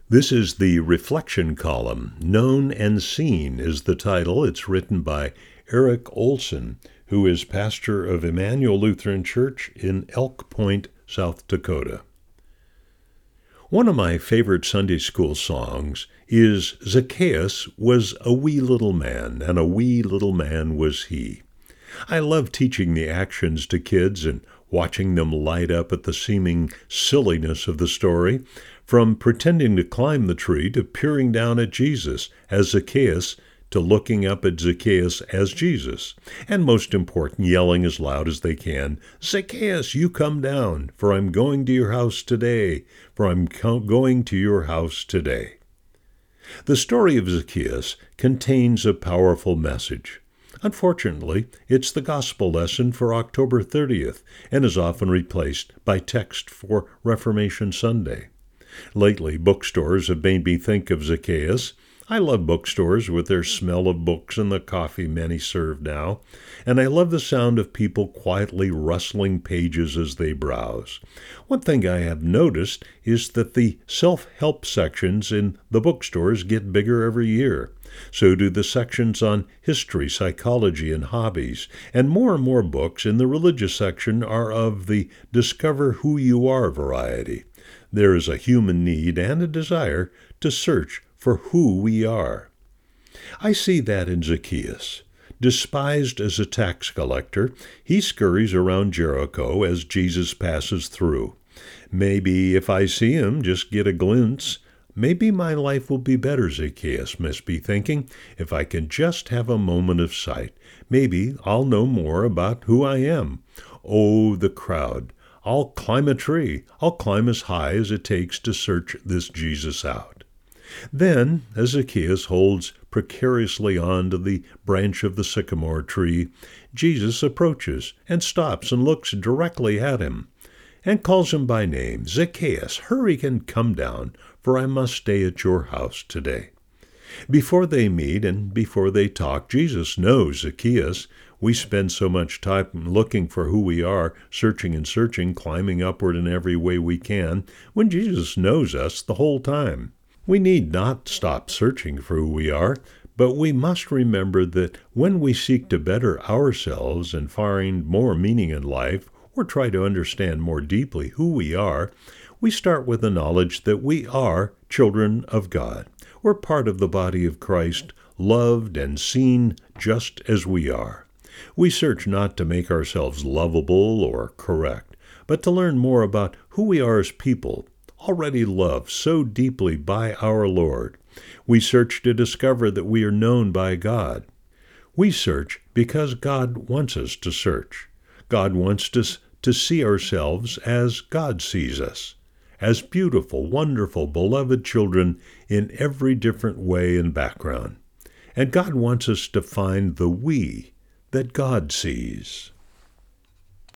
This is the Reflection Column. Known and Seen is the title. It's written by Eric Olson, who is pastor of Emmanuel Lutheran Church in Elk Point, South Dakota. One of my favorite Sunday school songs is Zacchaeus was a wee little man, and a wee little man was he. I love teaching the actions to kids and watching them light up at the seeming silliness of the story, from pretending to climb the tree to peering down at Jesus as Zacchaeus to looking up at Zacchaeus as Jesus, and most important, yelling as loud as they can, "Zacchaeus, you come down, for I'm going to your house today, for I'm going to your house today." The story of Zacchaeus contains a powerful message. Unfortunately, it's the gospel lesson for October 30th and is often replaced by text for Reformation Sunday. Lately, bookstores have made me think of Zacchaeus. I love bookstores with their smell of books and the coffee many serve now, and I love the sound of people quietly rustling pages as they browse. One thing I have noticed is that the self-help sections in the bookstores get bigger every year. So do the sections on history, psychology, and hobbies, and more books in the religious section are of the Discover Who You Are variety. There is a human need and a desire to search for who we are. I see that in Zacchaeus. Despised as a tax collector, he scurries around Jericho as Jesus passes through. Maybe if I see him, just get a glimpse, maybe my life will be better, Zacchaeus must be thinking, if I can just have a moment of sight. Maybe I'll know more about who I am. Oh, the crowd. I'll climb a tree. I'll climb as high as it takes to search this Jesus out. Then, as Zacchaeus holds precariously on to the branch of the sycamore tree, Jesus approaches and stops and looks directly at him and calls him by name. "Zacchaeus, hurry and come down, for I must stay at your house today." Before they meet and before they talk, Jesus knows Zacchaeus. We spend so much time looking for who we are, searching and searching, climbing upward in every way we can, when Jesus knows us the whole time. We need not stop searching for who we are, but we must remember that when we seek to better ourselves and find more meaning in life, or try to understand more deeply who we are, we start with the knowledge that we are children of God. We're part of the body of Christ, loved and seen just as we are. We search not to make ourselves lovable or correct, but to learn more about who we are as people, already loved so deeply by our Lord. We search to discover that we are known by God. We search because God wants us to search. God wants us to see ourselves as God sees us, as beautiful, wonderful, beloved children in every different way and background. And God wants us to find the we that God sees.